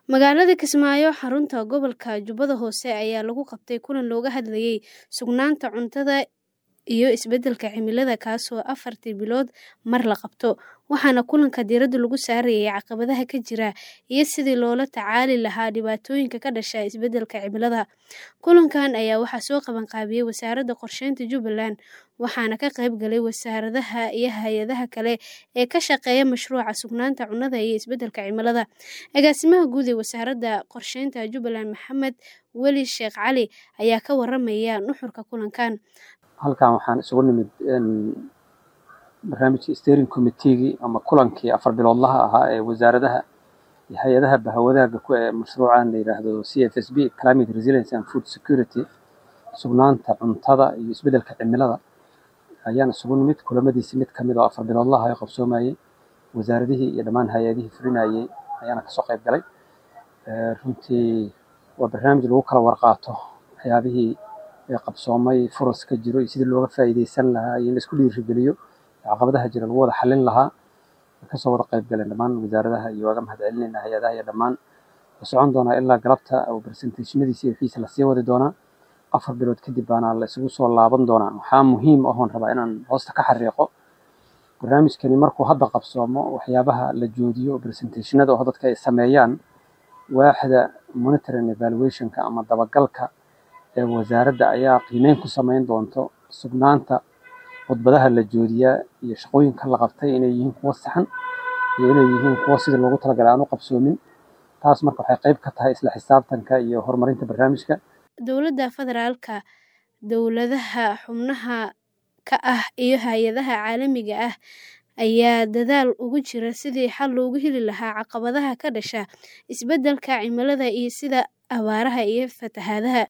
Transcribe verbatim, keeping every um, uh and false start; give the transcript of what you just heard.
Magaalada Kismaayo, xarunta gobolka Jubbada Hoose ayaa lagu qabtay kulan looga hadlayay sugnaanta cuntada iyo isbeddelka cimilada kaasoo afartii bilood mar la qabto, waxaana kulanka diiradda lagu saarayay caqabadaha ka jira iyo sidii loola tacaali lahaa dhibaatooyinka ka dhasha isbeddelka cimilada. Kulankan ayaa waxaa soo qaban qaabiyay Wasaaradda Qorsheynta Jubbaland, waxaana ka qayb galay wasaaradaha iyo hay'adaha kale ee ka shaqeeya mashruuca sugnaanta cunnada iyo isbeddelka cimilada. Agaasimaha guud ee Wasaaradda Qorsheynta Jubbaland, Maxamed Weli Sheekh Cali, ayaa ka warramaya nuxurka kulankan. halkan waxaan isugu nimid barnaamijkii steering committee ama kulankii afar biloodlaha ahaa ee wasaaradaha iyo hay'adaha bahwadaaga ku ee mashruucan la yiraahdo C F S B Climate Resilience and Food Security sugnaanta cuntada iyo isbeddelka cimilada ayaan isugu nimid kulamadiisa mid kamid oo afar biloodlaha ay qabsoomayay wasaaradihii iyo dhammaan hay'adihii fulinayay ayaana ka soo qayb galay. runtii waa barnaamij lagu kala warqaato waxyaabihii ee qabsoomay furas ka jiro iyo sidii looga faa'iideysan lahaa iyo in la isku dhiirigeliyo caqabadaha jira lagu wada xallin lahaa ka soo wada qayb galeen dhammaan wasaaradaha iyo waaga mahadcelinayna hay'adaha iyo dhammaan la socon doonaa ilaa galabta oo presentationadiisa iyo wixiisa la sii wadi doonaa afar bilood kadib baana la isugu soo laaban doonaa. waxaa muhiim ah oon rabaa inaan hoosta ka xariiqo barnaamijkani markuu hadda qabsoomo waxyaabaha la joodiyo presentationada oo dadka ay sameeyaan waaxda monitoring evaluationka ama dabagalka ee wasaaradda ayaa qiimeyn ku sameyn doonto sugnaanta khudbadaha la joodiyaa iyo shaqooyinka la qabtay inay yihiin kuwo saxan iyo inay yihiin kuwo sidii loogu talagalay aan u qabsoomin. taas marka waxay qayb ka tahay isla xisaabtanka iyo horumarinta barnaamijka. Dowladda federaalka, dowladaha xubnaha ka ah iyo hay'adaha caalamiga ah ayaa dadaal ugu jira sidii xal loogu heli lahaa caqabadaha ka dhasha isbeddelka cimilada iyo sida abaaraha iyo fatahaadaha.